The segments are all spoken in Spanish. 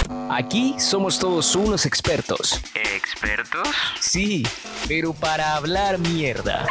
Aquí somos todos unos expertos. ¿Expertos? Sí, pero para hablar mierda.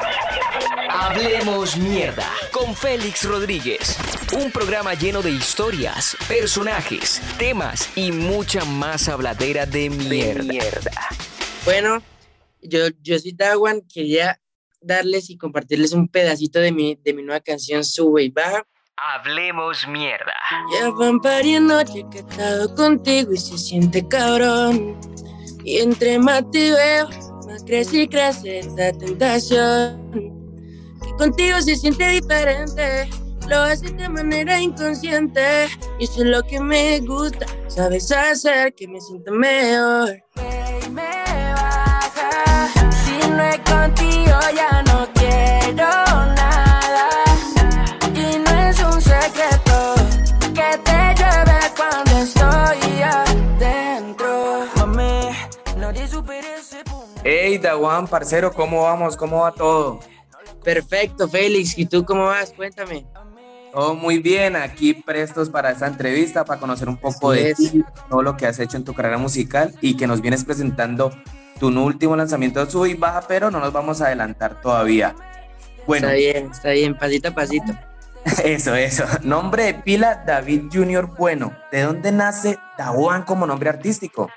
Hablemos Mierda con Félix Rodríguez. Un programa lleno de historias, personajes, temas y mucha más habladera de mierda. Bueno, yo soy Dawan, quería darles y compartirles un pedacito de mi nueva canción Sube y Baja. Hablemos Mierda. Ya van varias noches que he estado contigo y se siente cabrón. Y entre más te veo, más crece y crece esta tentación. Que contigo se siente diferente, lo haces de manera inconsciente. Y eso es lo que me gusta, sabes hacer que me sienta mejor. Me baja, si no es contigo ya no quiero nada. Y no es un secreto que te lleve cuando estoy adentro. Mami, nadie supera ese punto. Hey, Dawan, parcero, ¿cómo vamos? ¿Cómo va todo? Perfecto, Félix, ¿y tú cómo vas? Cuéntame. Todo muy bien, aquí prestos para esta entrevista, para conocer un poco Así de es. ti, todo lo que has hecho en tu carrera musical y que nos vienes presentando tu último lanzamiento de Sube y Baja, pero no nos vamos a adelantar todavía. Bueno, Está bien, pasito a pasito. eso. Nombre de pila, David Junior Bueno. ¿De dónde nace Dawan como nombre artístico?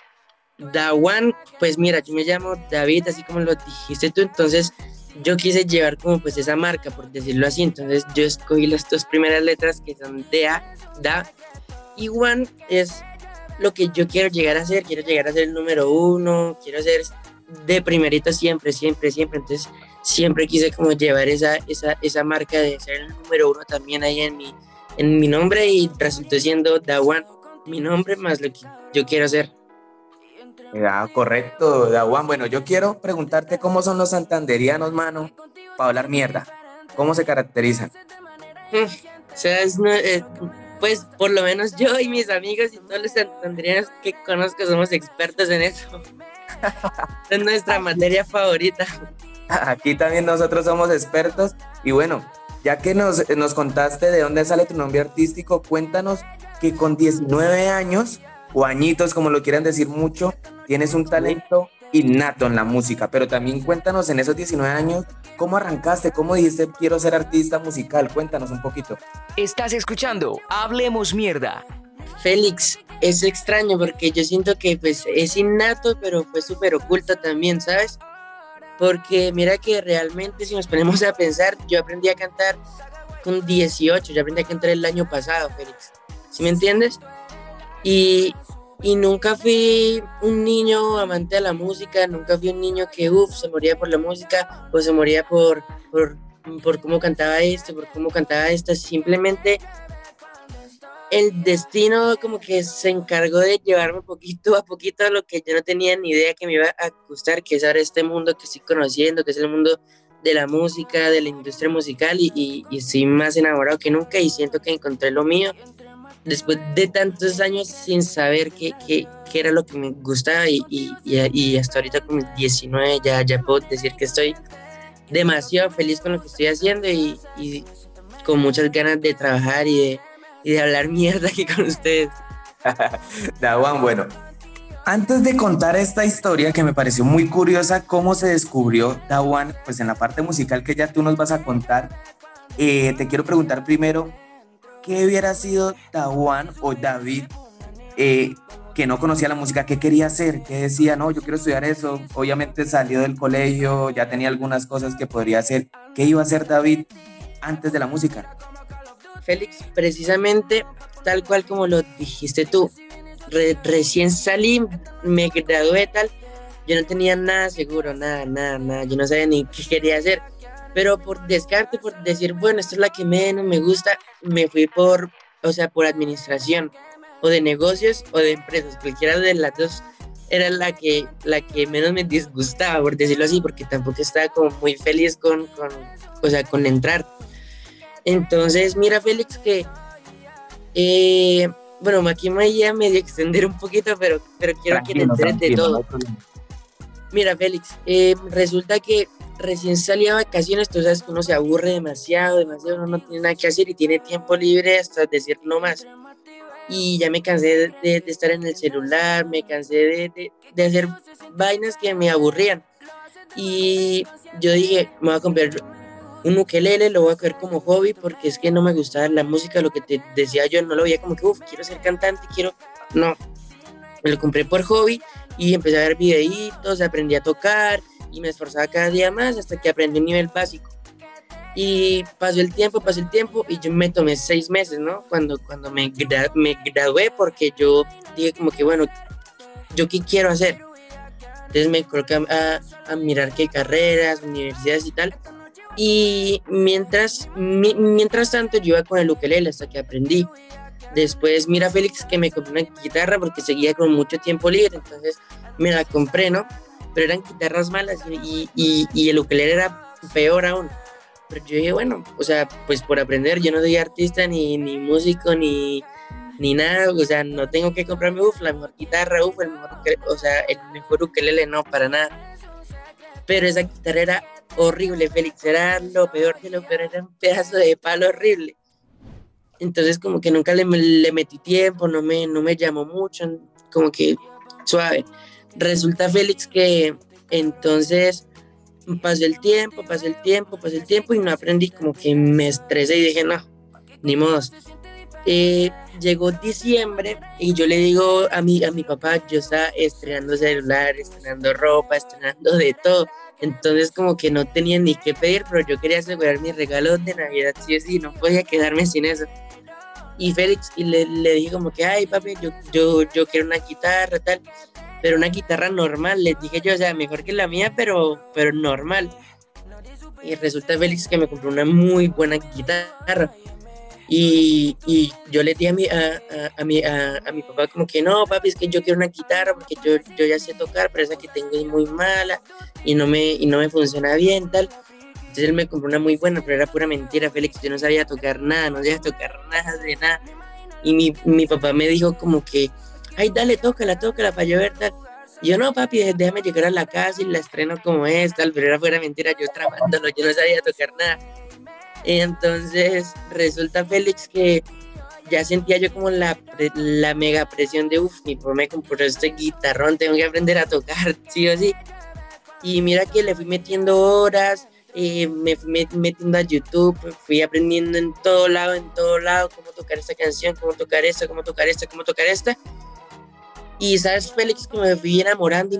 Dawan, pues mira, yo me llamo David, así como lo dijiste tú, entonces yo quise llevar como pues esa marca, por decirlo así, entonces yo escogí las dos primeras letras que son Da, y Wan es lo que yo quiero llegar a ser el número uno, quiero ser de primerito siempre, entonces siempre quise como llevar esa marca de ser el número uno también ahí en mi nombre y resultó siendo Dawan, mi nombre más lo que yo quiero hacer. Correcto, Dawan. Bueno, yo quiero preguntarte cómo son los santanderianos, mano, para hablar mierda. ¿Cómo se caracterizan? O sea, pues por lo menos yo y mis amigos y todos los santandereanos que conozco somos expertos en eso. Es nuestra materia favorita. Aquí también nosotros somos expertos. Y bueno, ya que nos contaste de dónde sale tu nombre artístico, cuéntanos que con 19 años, o añitos, como lo quieran decir mucho, tienes un talento innato en la música, pero también cuéntanos en esos 19 años, ¿cómo arrancaste? ¿Cómo dijiste quiero ser artista musical? Cuéntanos un poquito. Estás escuchando Hablemos Mierda. Félix, es extraño porque yo siento que pues es innato, pero fue súper oculto también, ¿sabes? Porque mira que realmente si nos ponemos a pensar, yo aprendí a cantar con 18, yo aprendí a cantar el año pasado, Félix. ¿Sí me entiendes? Y nunca fui un niño amante de la música, nunca fui un niño que se moría por la música o se moría por cómo cantaba esto, por cómo cantaba esto. Simplemente el destino como que se encargó de llevarme poquito a lo que yo no tenía ni idea que me iba a gustar, que es ahora este mundo que estoy conociendo, que es el mundo de la música, de la industria musical y estoy más enamorado que nunca y siento que encontré lo mío. Después de tantos años sin saber qué era lo que me gustaba y hasta ahorita con mis 19 ya puedo decir que estoy demasiado feliz con lo que estoy haciendo y con muchas ganas de trabajar y de hablar mierda aquí con ustedes. Dawan, bueno, antes de contar esta historia que me pareció muy curiosa, cómo se descubrió Dawan, pues en la parte musical que ya tú nos vas a contar, te quiero preguntar primero, ¿qué hubiera sido Dawan o David que no conocía la música? ¿Qué quería hacer? ¿Qué decía? No, yo quiero estudiar eso. Obviamente salió del colegio, ya tenía algunas cosas que podría hacer. ¿Qué iba a hacer David antes de la música? Félix, precisamente tal cual como lo dijiste tú, recién salí, me gradué tal, yo no tenía nada seguro, nada, yo no sabía ni qué quería hacer. Pero por descarte, por decir, bueno, esta es la que menos me gusta, me fui por administración, o de negocios, o de empresas, cualquiera de las dos era la que menos me disgustaba, por decirlo así, porque tampoco estaba como muy feliz con entrar. Entonces, mira, Félix, que, bueno, aquí me voy a medio extender un poquito, pero quiero que te enteres de todo. Mira, Félix, resulta que recién salí a vacaciones, tú sabes que uno se aburre demasiado, uno no tiene nada que hacer y tiene tiempo libre hasta decir no más. y ya me cansé de estar en el celular, me cansé de hacer vainas que me aburrían. Y yo dije, me voy a comprar un ukelele, lo voy a coger como hobby, porque es que no me gustaba la música, lo que te decía yo, no lo veía como que, quiero ser cantante, no, me lo compré por hobby y empecé a ver videitos, aprendí a tocar y me esforzaba cada día más hasta que aprendí un nivel básico. Y pasó el tiempo y yo me tomé 6 meses, ¿no? Cuando me gradué, porque yo dije como que, bueno, ¿yo qué quiero hacer? Entonces me coloqué a mirar qué carreras, universidades y tal. Y mientras tanto yo iba con el ukelele hasta que aprendí. Después mira Félix que me compré una guitarra porque seguía con mucho tiempo libre, entonces me la compré, ¿no? Pero eran guitarras malas y el ukelele era peor aún. Pero yo dije, bueno, o sea, pues por aprender, yo no soy artista ni músico ni nada, o sea, no tengo que comprarme la mejor guitarra, el mejor ukelele, o sea, el mejor ukelele, no, para nada. Pero esa guitarra era horrible, Félix, era lo peor de lo peor, era un pedazo de palo horrible. Entonces como que nunca le metí tiempo, no me llamó mucho, como que suave. Resulta, Félix, que entonces pasó el tiempo y no aprendí, como que me estresé y dije, no, ni modos. Llegó diciembre y yo le digo a mi papá, yo estaba estrenando celular, estrenando ropa, estrenando de todo. Entonces como que no tenía ni qué pedir, pero yo quería asegurar mis regalos de Navidad, sí o sí, no podía quedarme sin eso. Y Félix, y le dije como que, ay papi, yo quiero una guitarra, tal, pero una guitarra normal, les dije yo, o sea, mejor que la mía, pero normal. Y resulta, Félix, que me compró una muy buena guitarra. Y yo le dije a mi papá como que, no papi, es que yo quiero una guitarra porque yo ya sé tocar, pero esa que tengo es muy mala y no me funciona bien, tal. Entonces él me compró una muy buena, pero era pura mentira, Félix, yo no sabía tocar nada, no sabía tocar nada de nada. Y mi papá me dijo como que, ay, dale, tócala para yo ver, tal. Y yo, no papi, déjame llegar a la casa y la estreno como es, tal, pero era pura mentira, yo tramándolo, yo no sabía tocar nada. Entonces resulta, Félix, que ya sentía yo como la mega presión de mi papá me compró este guitarrón, tengo que aprender a tocar, sí o sí. Y mira que le fui metiendo horas, me fui metiendo a YouTube, fui aprendiendo en todo lado, cómo tocar esta canción, cómo tocar esta. Y sabes, Félix, que me fui enamorando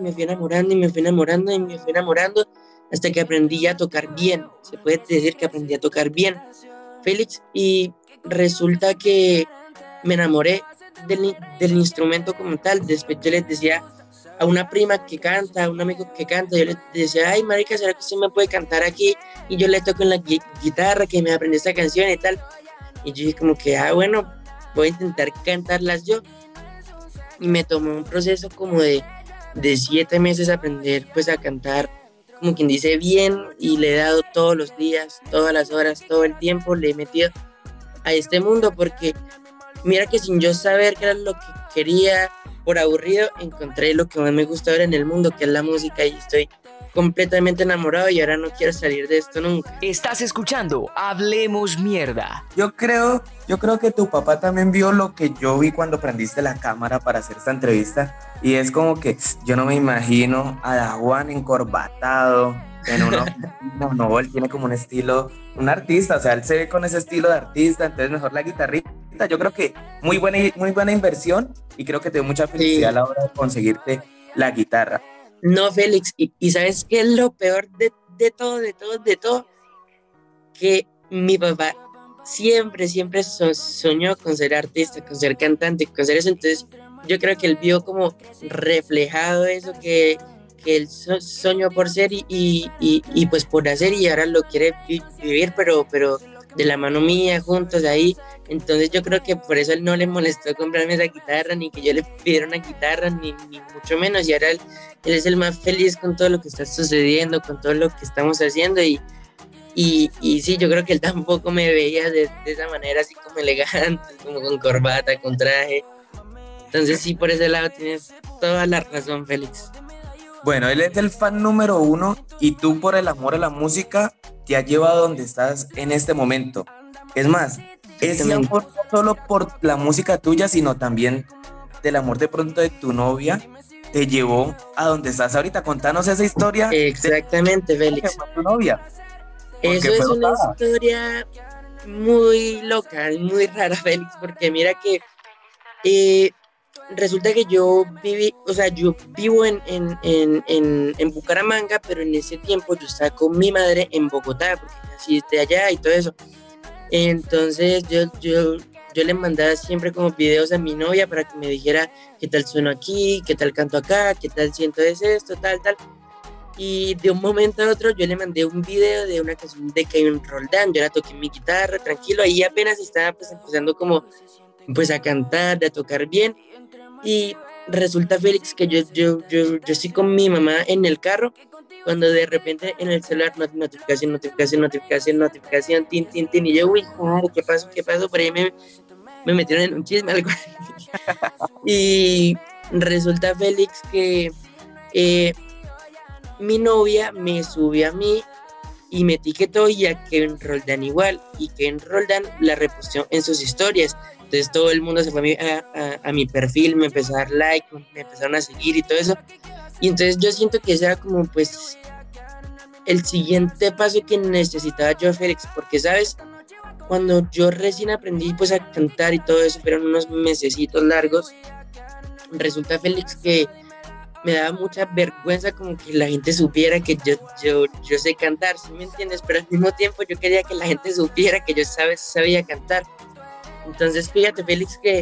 hasta que aprendí a tocar bien. Se puede decir que aprendí a tocar bien, Félix, y resulta que me enamoré del instrumento como tal. Después yo les decía a una prima que canta, a un amigo que canta, yo les decía, ay marica, ¿será que usted me puede cantar aquí? Y yo le toco en la guitarra, que me aprendí esta canción y tal. Y yo dije como que, bueno, voy a intentar cantarlas yo. Y me tomó un proceso como de 7 meses aprender pues a cantar, como quien dice, bien, y le he dado todos los días, todas las horas, todo el tiempo, le he metido a este mundo, porque mira que sin yo saber qué era lo que quería, por aburrido, encontré lo que más me gusta ahora en el mundo, que es la música, y estoy completamente enamorado y ahora no quiero salir de esto nunca. Estás escuchando Hablemos Mierda. Yo creo que tu papá también vio lo que yo vi cuando prendiste la cámara para hacer esta entrevista, y es como que yo no me imagino a Dawan encorbatado en uno. No, él tiene como un estilo, un artista, o sea, él se ve con ese estilo de artista, entonces mejor la guitarrita. Yo creo que muy buena inversión, y creo que te dio mucha felicidad a la hora de conseguirte la guitarra. No, Félix, y ¿sabes qué es lo peor de todo? Que mi papá siempre soñó con ser artista, con ser cantante, con ser eso. Entonces yo creo que él vio como reflejado eso que él soñó por ser y pues por hacer, y ahora lo quiere vivir, pero de la mano mía, juntos ahí. Entonces yo creo que por eso él no le molestó comprarme esa guitarra, ni que yo le pidiera una guitarra, ni mucho menos. Y ahora él es el más feliz con todo lo que está sucediendo, con todo lo que estamos haciendo. Y sí, yo creo que él tampoco me veía de esa manera, así como elegante, como con corbata, con traje. Entonces sí, por ese lado tienes toda la razón, Félix. Bueno, él es el fan número 1, y tú, por el amor a la música, te has llevado donde estás en este momento. Es más, ese Exactamente. amor no solo por la música tuya, sino también del amor de pronto de tu novia, te llevó a donde estás ahorita. Contanos esa historia de Exactamente, que Félix. fue tu novia, porque Eso fue es una osada. historia muy loca, muy rara, Félix, porque mira que eh, resulta que yo viví, o sea, yo vivo en Bucaramanga, pero en ese tiempo yo estaba con mi madre en Bogotá, porque así de allá y todo eso. Entonces yo le mandaba siempre como videos a mi novia para que me dijera qué tal sueno aquí, qué tal canto acá, qué tal siento es esto, tal, tal. Y de un momento a otro yo le mandé un video de una canción de Kevin Roldán, yo la toqué en mi guitarra, tranquilo, ahí apenas estaba pues empezando como pues a cantar, a tocar bien. Y resulta, Félix, que yo estoy con mi mamá en el carro, cuando de repente en el celular notificación, notificación, notificación, notificación, tin, tin, tin, y yo, uy, joder, ¿qué pasó? ¿Qué pasó? Por ahí me metieron en un chisme, algo así. Y resulta, Félix, que eh, mi novia me subió a mí y me etiquetó y a Kevin Roldán igual, y Kevin Roldán la reposteó en sus historias. Entonces todo el mundo se fue a mi perfil, me empezó a dar like, me empezaron a seguir y todo eso. Y entonces yo siento que ese era como pues el siguiente paso que necesitaba yo, Félix, porque sabes, cuando yo recién aprendí pues a cantar y todo eso, fueron unos mesecitos largos, resulta, Félix, que me daba mucha vergüenza como que la gente supiera que yo sé cantar, ¿sí me entiendes? Pero al mismo tiempo yo quería que la gente supiera que yo sabía cantar. Entonces fíjate, Félix, que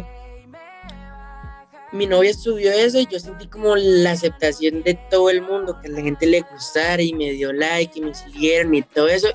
mi novia subió eso y yo sentí como la aceptación de todo el mundo, que a la gente le gustara y me dio like y me siguieron y todo eso.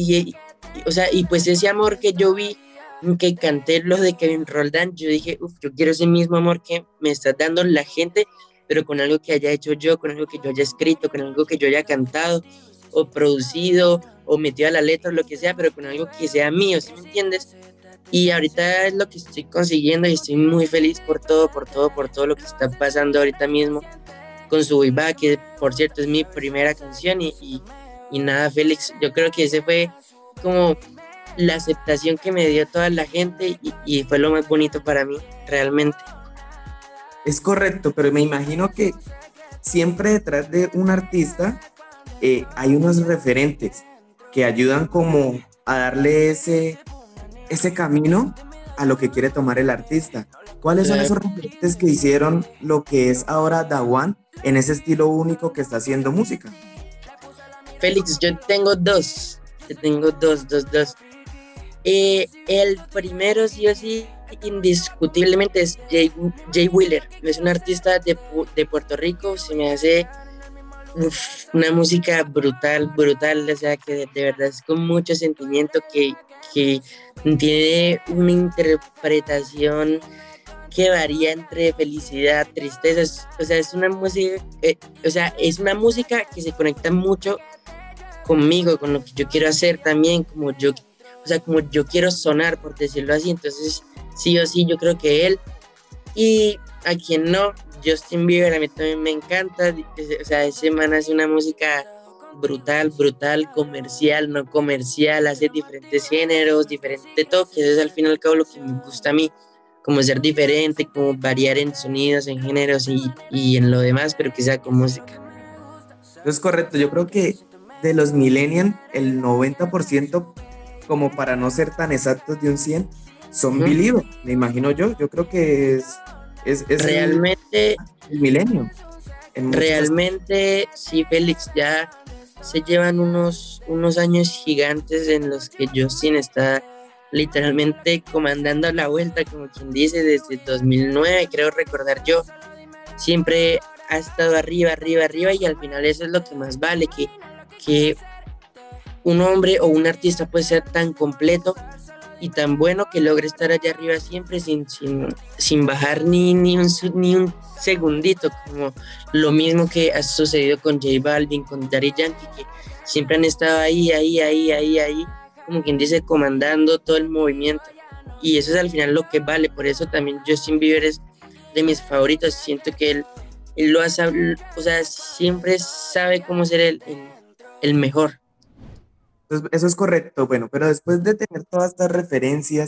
O sea, y pues ese amor que yo vi, que canté los de Kevin Roldán, yo dije, uff, yo quiero ese mismo amor que me está dando la gente, pero con algo que haya hecho yo, con algo que yo haya escrito, con algo que yo haya cantado o producido o metido a la letra o lo que sea, pero con algo que sea mío, ¿sí me entiendes? Y ahorita es lo que estoy consiguiendo y estoy muy feliz por todo lo que está pasando ahorita mismo con su Way Back, que por cierto es mi primera canción y nada, Félix, yo creo que ese fue como la aceptación que me dio toda la gente y fue lo más bonito para mí, realmente. Es correcto, pero me imagino que siempre detrás de un artista hay unos referentes que ayudan como a darle ese camino a lo que quiere tomar el artista. ¿Cuáles son Claro. esos referentes que hicieron lo que es ahora Dawan en ese estilo único que está haciendo música? Félix, yo tengo dos. El primero, sí o sí, indiscutiblemente es Jay Wheeler. Es un artista de Puerto Rico, se me hace una música brutal, brutal, o sea, que de verdad es con mucho sentimiento, que tiene una interpretación que varía entre felicidad, tristeza, o sea, es una música, es una música que se conecta mucho conmigo, con lo que yo quiero hacer también, como yo quiero sonar, por decirlo así. Entonces sí o sí yo creo que él, y a quien no, Justin Bieber, a mí también me encanta, o sea, ese man hace una música brutal, brutal, comercial, no comercial, hace diferentes géneros, diferentes toques, es al fin y al cabo lo que me gusta a mí, como ser diferente, como variar en sonidos, en géneros y en lo demás, pero que sea con música. Eso es correcto, yo creo que de los millennials, el 90%, como para no ser tan exactos de un 100, son believers, me imagino yo creo que es Realmente, el milenio. realmente, sí, Félix, ya se llevan unos años gigantes en los que Justin está literalmente comandando la vuelta, como quien dice, desde 2009, creo recordar yo, siempre ha estado arriba, arriba, arriba, y al final eso es lo que más vale, que un hombre o un artista puede ser tan completo y tan bueno que logre estar allá arriba siempre sin bajar ni un segundito, como lo mismo que ha sucedido con J Balvin, con Daddy Yankee, que siempre han estado ahí, como quien dice, comandando todo el movimiento. Y eso es al final lo que vale. Por eso también Justin Bieber es de mis favoritos. Siento que él lo hace, o sea, siempre sabe cómo ser el mejor. Eso es correcto, bueno, pero después de tener todas estas referencias,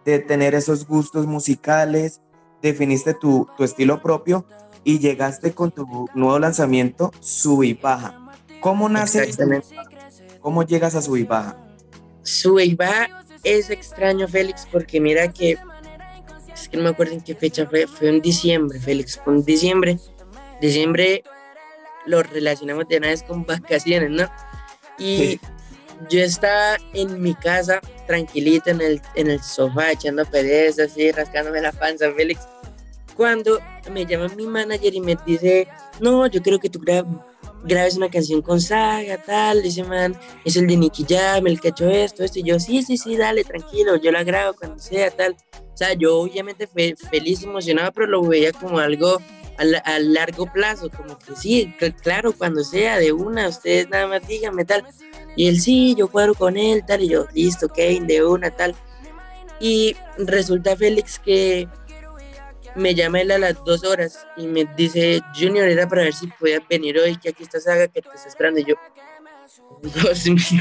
de tener esos gustos musicales, definiste tu estilo propio y llegaste con tu nuevo lanzamiento, Sube y Baja. ¿Cómo nace? Exactamente. ¿Cómo llegas a Sube y Baja? Sube y Baja es extraño, Félix, porque mira que, es que no me acuerdo en qué fecha fue en diciembre, Félix, fue en diciembre. Diciembre lo relacionamos de una vez con vacaciones, ¿no? Y Sí. yo estaba en mi casa, tranquilito en el sofá, echando pereza, así, rascándome la panza, Félix, cuando me llama mi manager y me dice, no, yo creo que tú grabes una canción con Saga, tal, ese man es el de Nicky Jam, el que ha hecho esto, y yo, sí, dale, tranquilo, yo la grabo cuando sea, tal. O sea, yo obviamente feliz, emocionado, pero lo veía como algo a largo plazo, como que sí, claro, cuando sea, de una, ustedes nada más díganme, tal. Y él, sí, yo cuadro con él, tal, y yo, listo, Kevin, de una, tal. Y resulta, Félix, que me llama él a las 2 horas y me dice, Junior, era para ver si podías venir hoy, que aquí está Saga, que te está esperando. Y yo, Dios mío.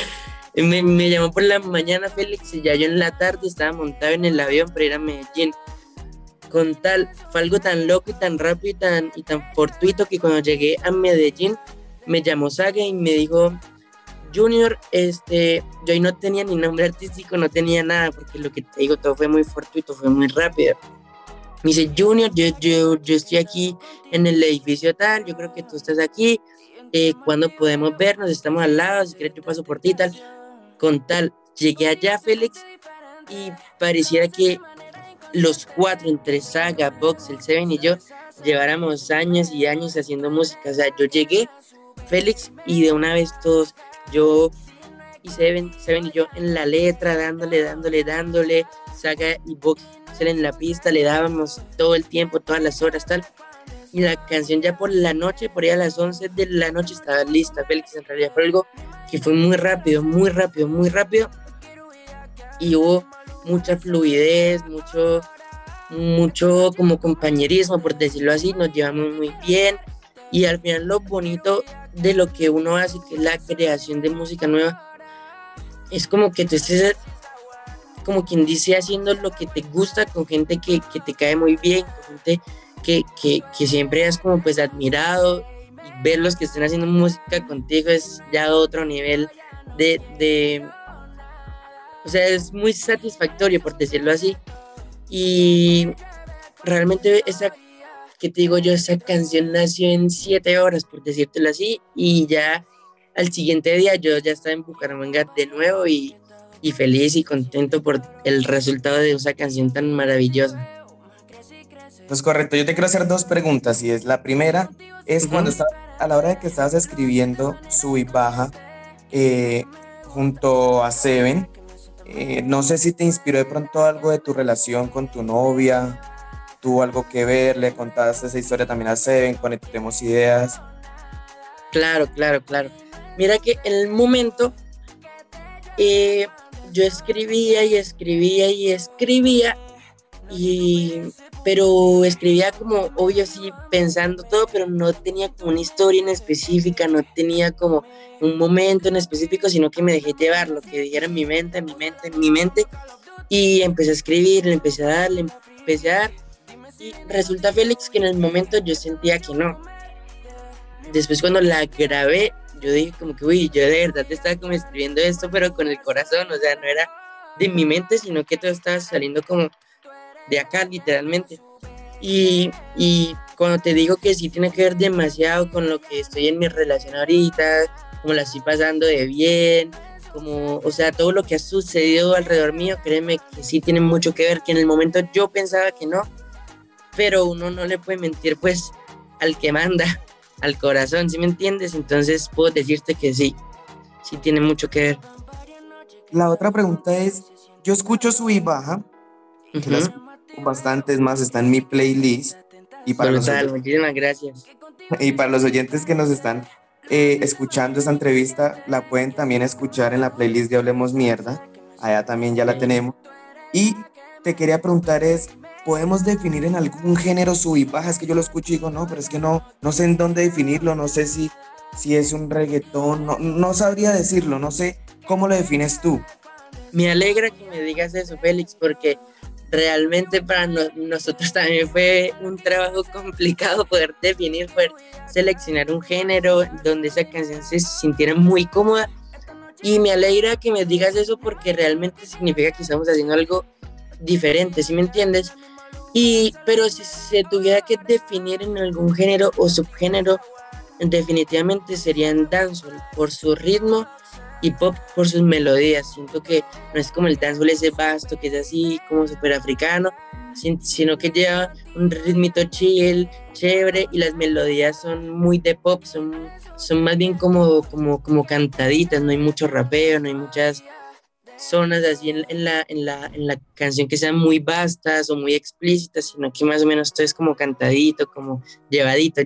Me llamó por la mañana, Félix, y ya yo en la tarde estaba montado en el avión para ir a Medellín. Fue algo tan loco y tan rápido y tan fortuito que cuando llegué a Medellín me llamó Saga y me dijo, Junior, yo ahí no tenía ni nombre artístico, no tenía nada, porque lo que te digo, todo fue muy fortuito, fue muy rápido. Me dice, Junior, yo estoy aquí en el edificio tal, yo creo que tú estás aquí, ¿cuándo podemos vernos? Estamos al lado, si quieres yo paso por ti, tal. Con tal, llegué allá, Félix, y pareciera que los 4, entre Saga, Box, el Seven y yo, lleváramos años y años haciendo música. O sea, yo llegué, Félix, y de una vez todos, yo y Seven y yo en la letra, dándole, Saga y Box en la pista, le dábamos todo el tiempo, todas las horas, tal. Y la canción ya por la noche, por ahí a las 11 de la noche estaba lista, Félix. En realidad fue algo que fue muy rápido, y hubo mucha fluidez, mucho como compañerismo, por decirlo así, nos llevamos muy bien, y al final lo bonito de lo que uno hace, que es la creación de música nueva, es como que tú estés, como quien dice, haciendo lo que te gusta con gente que te cae muy bien, con gente que siempre has como pues admirado, y ver los que estén haciendo música contigo es ya otro nivel o sea, es muy satisfactorio, por decirlo así. Y realmente esa canción nació en 7 horas, por decírtelo así, y ya al siguiente día yo ya estaba en Bucaramanga de nuevo y feliz y contento por el resultado de esa canción tan maravillosa. Pues correcto, yo te quiero hacer 2 preguntas, y es la primera, es cuando a la hora de que estabas escribiendo Sube y Baja junto a Seven, no sé si te inspiró de pronto algo de tu relación con tu novia, tuvo algo que ver, le contaste esa historia también a Seven, conectemos ideas. Claro. Mira que en el momento yo escribía, pero escribía como, obvio, sí, pensando todo, pero no tenía como una historia en específica, no tenía como un momento en específico, sino que me dejé llevar lo que dijera en mi mente, y empecé a escribir, le empecé a dar, y resulta, Félix, que en el momento yo sentía que no. Después cuando la grabé, yo dije como que, uy, yo de verdad estaba como escribiendo esto, pero con el corazón, o sea, no era de mi mente, sino que todo estaba saliendo como de acá, literalmente. Y cuando te digo que sí tiene que ver demasiado con lo que estoy en mi relación ahorita, como la estoy pasando de bien, como, o sea, todo lo que ha sucedido alrededor mío, créeme que sí tiene mucho que ver, que en el momento yo pensaba que no, pero uno no le puede mentir, pues, al que manda, al corazón, ¿sí me entiendes? Entonces puedo decirte que sí tiene mucho que ver. La otra pregunta es, yo escucho Sube y Baja, que las escucho bastantes más, está en mi playlist, y para muchísimas gracias. Y para los oyentes que nos están escuchando esta entrevista, la pueden también escuchar en la playlist de Hablemos Mierda, allá también ya la tenemos. Y te quería preguntar ¿podemos definir en algún género Sube y Baja? Es que yo lo escucho y digo, no, pero es que no sé en dónde definirlo, no sé si es un reggaetón, no sabría decirlo, no sé cómo lo defines tú. Me alegra que me digas eso, Félix, porque realmente para nosotros también fue un trabajo complicado poder definir, poder seleccionar un género donde esa canción se sintiera muy cómoda. Y me alegra que me digas eso porque realmente significa que estamos haciendo algo diferente, ¿sí me entiendes? Pero si se tuviera que definir en algún género o subgénero, definitivamente serían dancehall por su ritmo y pop por sus melodías. Siento que no es como el dancehall ese vasto que es así como súper africano, sino que lleva un ritmito chill, chévere, y las melodías son muy de pop, son más bien como cantaditas, no hay mucho rapeo, no hay muchas zonas así en la canción que sean muy vastas o muy explícitas, sino que más o menos todo es como cantadito, como llevadito.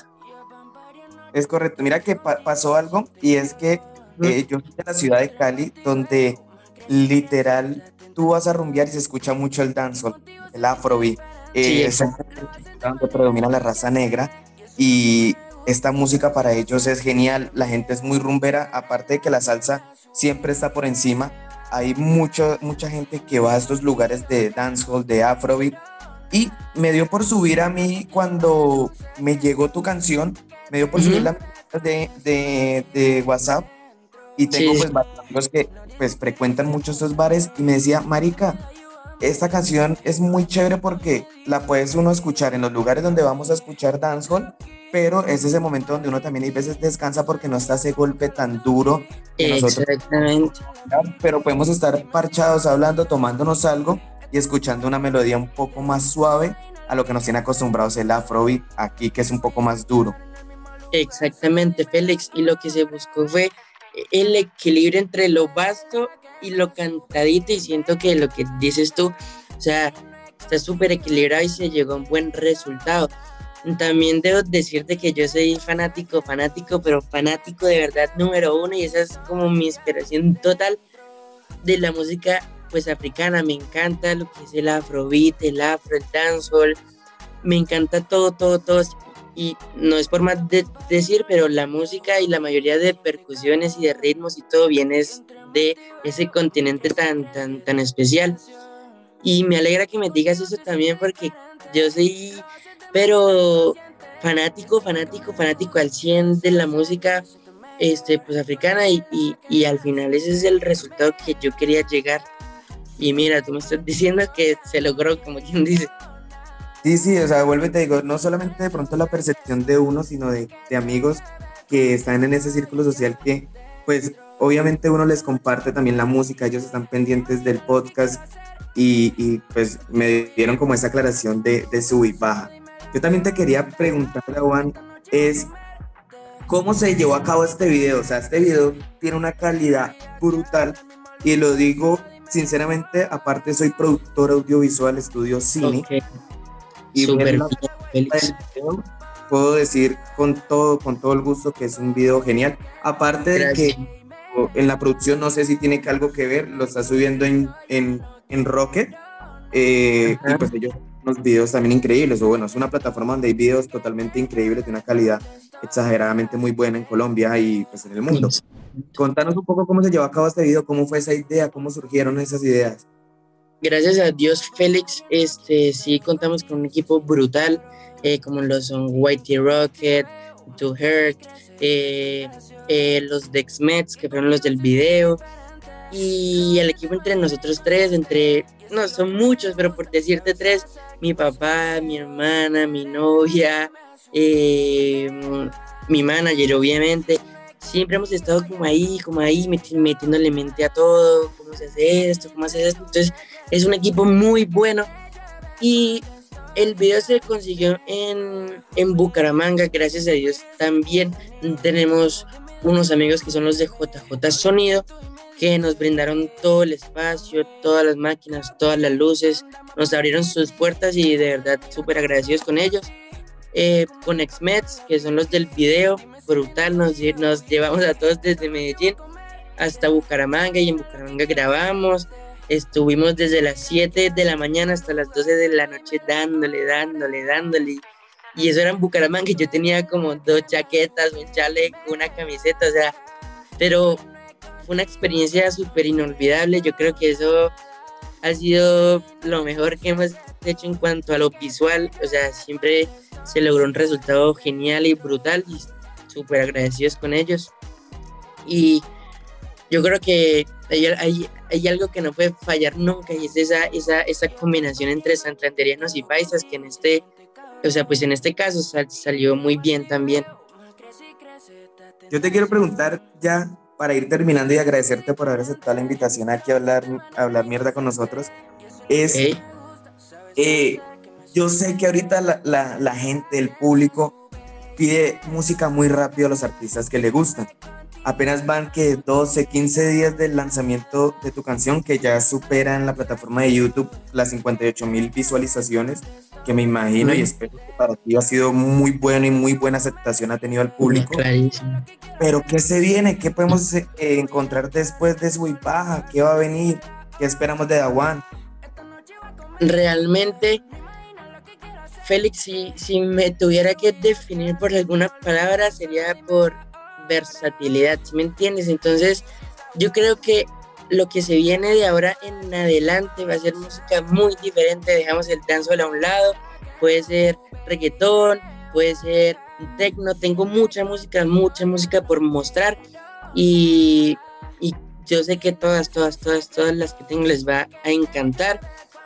Es correcto. Mira que pasó algo y es que yo soy de la ciudad de Cali, donde literal tú vas a rumbear y se escucha mucho el dancehall, el afrobeat. Sí, Donde predomina la raza negra y esta música para ellos es genial. La gente es muy rumbera, aparte de que la salsa siempre está por encima. Hay mucha gente que va a estos lugares de dancehall, de afrobeat, y me dio por subir a mí cuando me llegó tu canción, me dio por subir la de WhatsApp, y tengo pues varios amigos que pues frecuentan mucho estos bares y me decía, marica, esta canción es muy chévere porque la puedes uno escuchar en los lugares donde vamos a escuchar dancehall, pero es ese momento donde uno también hay veces descansa porque no está ese golpe tan duro que nosotros, exactamente. pero podemos estar parchados hablando, tomándonos algo y escuchando una melodía un poco más suave a lo que nos tiene acostumbrados el afrobeat aquí, que es un poco más duro. Exactamente, Félix, y lo que se buscó fue el equilibrio entre lo vasto y lo cantadito, y siento que lo que dices tú, o sea, está súper equilibrado y se llegó a un buen resultado. También debo decirte que yo soy fanático, pero fanático de verdad número uno, y esa es como mi inspiración total de la música pues africana. Me encanta lo que es el afrobeat, el afro, el dancehall, me encanta todo, y no es por más decir, pero la música y la mayoría de percusiones y de ritmos y todo viene de ese continente tan especial. Y me alegra que me digas eso también porque yo soy, pero fanático al 100 de la música pues africana, y al final ese es el resultado que yo quería llegar. Y mira, tú me estás diciendo que se logró, como quien dice. Sí, o sea, vuelvo y te digo, no solamente de pronto la percepción de uno, sino de amigos que están en ese círculo social que, pues, obviamente uno les comparte también la música, ellos están pendientes del podcast y pues me dieron como esa aclaración de sub y baja. Yo también te quería preguntar, Juan, es ¿cómo se llevó a cabo este video? O sea, este video tiene una calidad brutal y lo digo sinceramente, aparte soy productor audiovisual, estudio cine. Okay. Y súper bien, Félix. Puedo decir con todo el gusto que es un video genial. Aparte de que en la producción no sé si tiene algo que ver, lo está subiendo en Rocket, y pues ellos unos videos también increíbles, o bueno, es una plataforma donde hay videos totalmente increíbles de una calidad exageradamente muy buena en Colombia y pues en el mundo. Contanos un poco cómo se llevó a cabo este video, cómo fue esa idea, cómo surgieron esas ideas. Gracias a Dios, Félix, sí contamos con un equipo brutal, como lo son Whitey Rocket, To Hurt, los Dexmets, que fueron los del video, y el equipo entre nosotros tres, no son muchos, pero por decirte tres, mi papá, mi hermana, mi novia, mi manager, obviamente. Siempre hemos estado como ahí, metiéndole mente a todo, cómo se hace esto, entonces es un equipo muy bueno, y el video se consiguió en Bucaramanga, gracias a Dios. También tenemos unos amigos que son los de JJ Sonido, que nos brindaron todo el espacio, todas las máquinas, todas las luces, nos abrieron sus puertas y de verdad súper agradecidos con ellos. Con Xmets, que son los del video, brutal, nos llevamos a todos desde Medellín hasta Bucaramanga, y en Bucaramanga grabamos, estuvimos desde las 7 de la mañana hasta las 12 de la noche dándole, y eso era en Bucaramanga, y yo tenía como 2 chaquetas, un chaleco, una camiseta, o sea, pero fue una experiencia súper inolvidable. Yo creo que eso ha sido lo mejor que hemos hecho en cuanto a lo visual. O sea, siempre se logró un resultado genial y brutal y súper agradecidos con ellos. Y yo creo que hay algo que no puede fallar nunca, y es esa combinación entre santanderianos y paisas, que en este caso salió muy bien también. Yo te quiero preguntar ya, para ir terminando y agradecerte por haber aceptado la invitación aquí a hablar mierda con nosotros, yo sé que ahorita la gente, el público, pide música muy rápido a los artistas que le gustan. Apenas van que 12, 15 días del lanzamiento de tu canción, que ya supera en la plataforma de YouTube las 58,000 visualizaciones, que me imagino y espero que para ti ha sido muy bueno y muy buena aceptación ha tenido al público. Clarísimo. Pero ¿qué se viene? ¿Qué podemos encontrar después de Sube y Baja? ¿Qué va a venir? ¿Qué esperamos de Dawan? Realmente, Félix, si me tuviera que definir por alguna palabra, sería por versatilidad, ¿sí me entiendes? Entonces, yo creo que lo que se viene de ahora en adelante va a ser música muy diferente. Dejamos el dancehall a un lado, puede ser reggaetón, puede ser techno. Tengo mucha música por mostrar, y yo sé que todas las que tengo les va a encantar.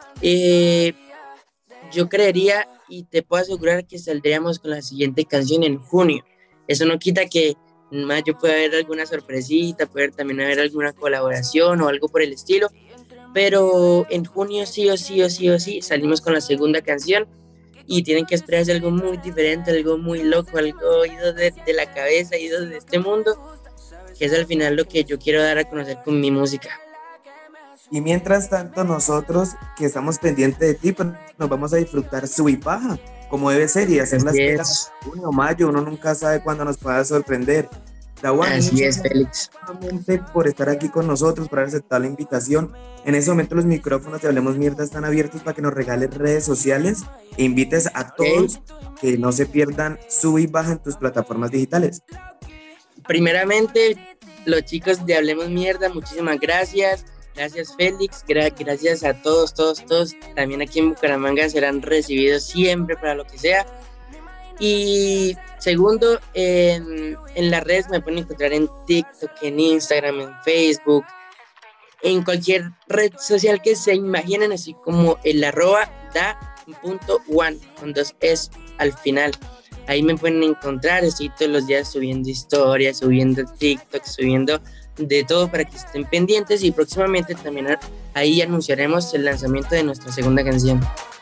Yo creería y te puedo asegurar que saldríamos con la siguiente canción en junio. Eso no quita que en mayo puede haber alguna sorpresita, puede también haber alguna colaboración o algo por el estilo, pero en junio sí o sí salimos con la segunda canción, y tienen que esperarse algo muy diferente, algo muy loco, algo ido de la cabeza, ido de este mundo, que es al final lo que yo quiero dar a conocer con mi música. Y mientras tanto, nosotros que estamos pendientes de ti, pues nos vamos a disfrutar Sube y Baja, como debe ser, y hacer las pegas en junio o mayo. Uno nunca sabe cuándo nos pueda sorprender. Dawan, así es, Félix. Por estar aquí con nosotros, por haber aceptado la invitación. En ese momento los micrófonos de Hablemos Mierda están abiertos para que nos regales redes sociales e invites a todos que no se pierdan Sube y Baja en tus plataformas digitales. Primeramente, los chicos de Hablemos Mierda, muchísimas gracias. Gracias, Félix, gracias a todos. También aquí en Bucaramanga serán recibidos siempre para lo que sea. Y segundo, en las redes me pueden encontrar en TikTok, en Instagram, en Facebook, en cualquier red social que se imaginen, así como el @da.one con 2 S al final. Ahí me pueden encontrar. Estoy todos los días subiendo historias, subiendo TikTok, subiendo de todo para que estén pendientes, y próximamente también ahí anunciaremos el lanzamiento de nuestra segunda canción.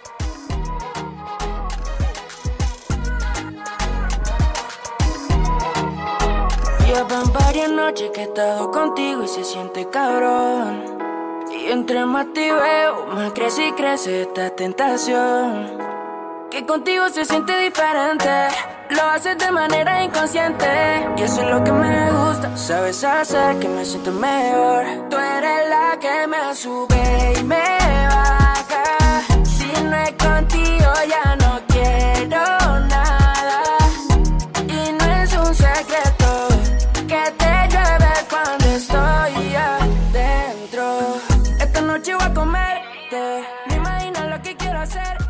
Llevan varias noches que he estado contigo y se siente cabrón, y entre más te veo, más crece esta tentación, que contigo se siente diferente. Lo haces de manera inconsciente, y eso es lo que me gusta. Sabes hacer que me siento mejor. Tú eres la que me sube y me baja. Si no es contigo ya no quiero nada, y no es un secreto que te llueve cuando estoy adentro. Esta noche voy a comerte, me imagino lo que quiero hacerte.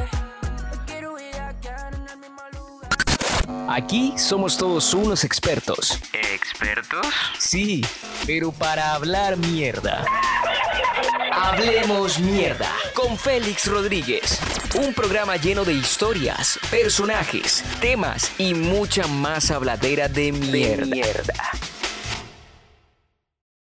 Aquí somos todos unos expertos. ¿Expertos? Sí, pero para hablar mierda. Hablemos Mierda con Félix Rodríguez. Un programa lleno de historias, personajes, temas y mucha más habladera de mierda.